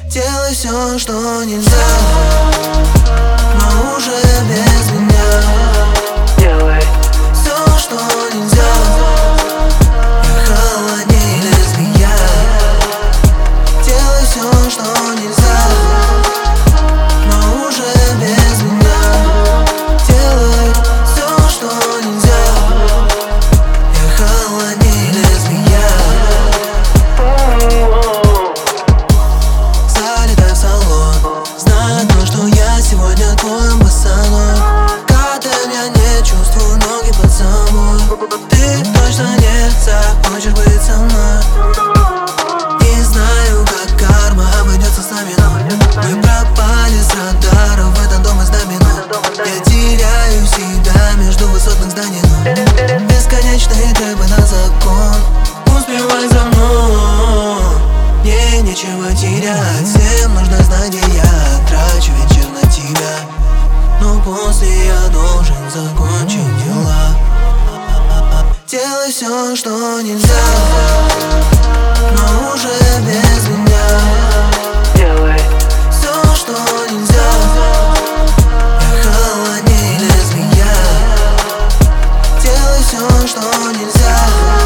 Делай все, что нельзя, но уже без меня. Делай Все, что нельзя, я холоднее змея. Делай все, что нельзя, но уже без меня. Делай все, что нельзя, я холоднее змея. Залетай в салон, зная то, что я сегодня твой босоной. Когда я не чувствую ноги под собой, ты точно не захочешь быть со мной. Не знаю, как карма обойдется с нами, но мы пропали с радаров в этот дом из домино. Я теряю себя между высотных зданий, но бесконечные требы на закон. Успевай за мной, мне нечего терять. Всем нужно знать, где я трачу вечер на тебя. Но после я должен закончить дела. Делай все, что нельзя, но уже без меня. Делай Все, что нельзя, я холоднее змея. Делай все, что нельзя,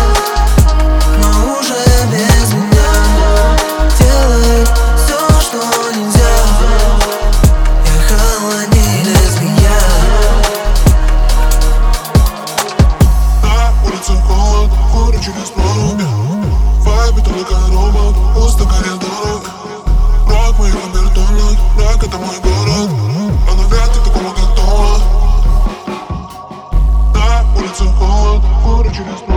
но уже без меня. Делай все, что нельзя, я холоднее змея. На улице холод, курю через порог. Вайбы только робот, пусто коридорок. Рок моих обертонок, рок это мой город. Она вряд ли такому готова. На улице холод, курю через порог.